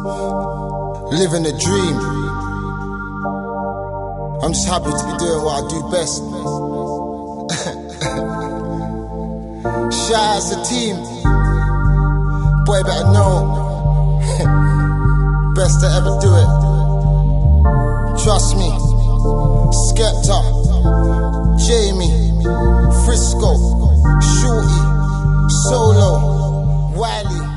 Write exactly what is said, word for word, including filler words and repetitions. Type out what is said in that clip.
Living a dream. I'm just happy to be doing what I do best. Shout out to the team. Boy better know. Best to ever do it. Trust me. Skepta, Jamie, Frisco, Shorty, Solo, Wiley.